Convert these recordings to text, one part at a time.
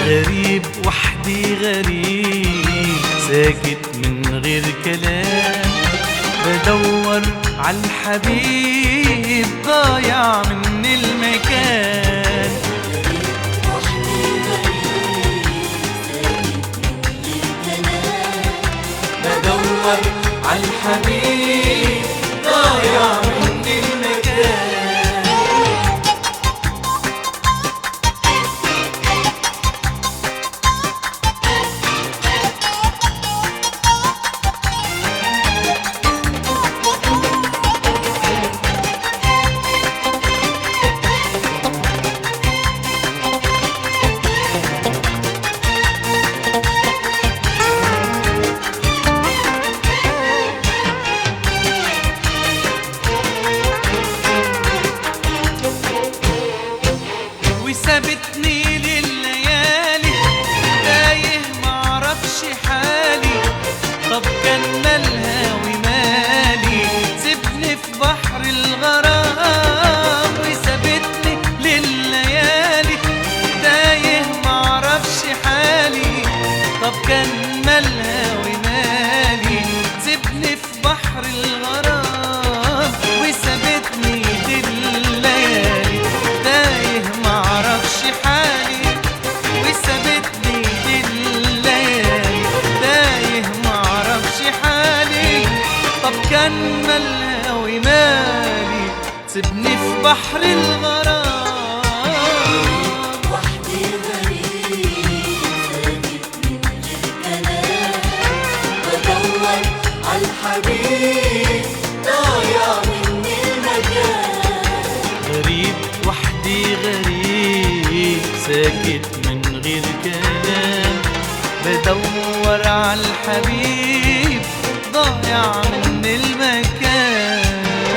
غريب وحدي غريب ساكت من غير كلام، بدور عالحبيب ضايع من المكان. وحدي غريب ساكت من غير كلام، بدور عالحبيب ضايع من المكان. وسابتني لليالي تايه معرفش حالي، طب كان مالها ومالي سيبني في بحر الغرام. وسابتني لليالي تايه معرفش حالي، طب كان مالها ومالي سيبني في بحر الغرام. وسابتني لليالي تايه معرفش حالي، وسابتني لليالي تايه معرفش حالي، طب كان مالها ومالي سيبني في بحر الغرام. وحدي غريب ساكت من غير كلام، بدور عالحبيب ضايع من المكان. غريب وحدي غريب ساكت من غير كلام، بدور عالحبيب ضايع من المكان.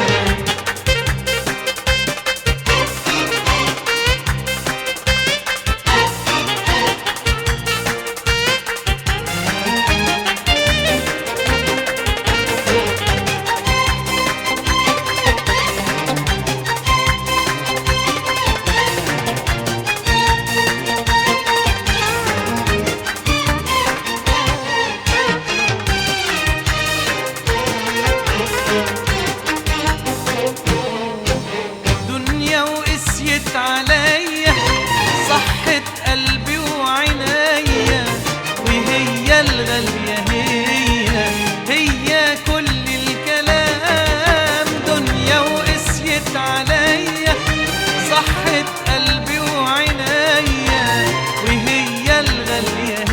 دنيا وقسيت عليا صحت قلبي وعينيا، وهي الغالية هي كل الكلام. دنيا وقسيت عليا صحت قلبي وعينيا، وهي الغالية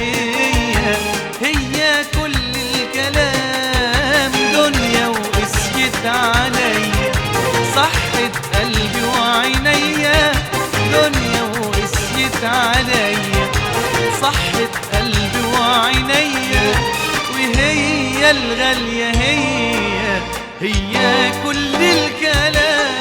هي كل الكلام. دنيا وقسيت عليا صحت قلبي وعينيا، دنيا وقسيت عليا صحت قلبي وعينيا، وهي الغالية هي كل الكلام.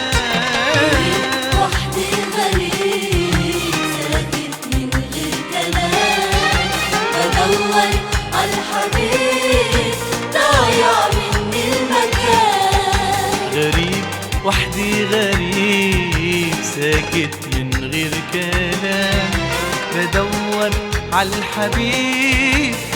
وحدي غريب ساكت من غير كلام، بدور عالحبيب ضايع من المكان. غريب وحدي غريب ساكت من غير كلام، بدور عالحبيب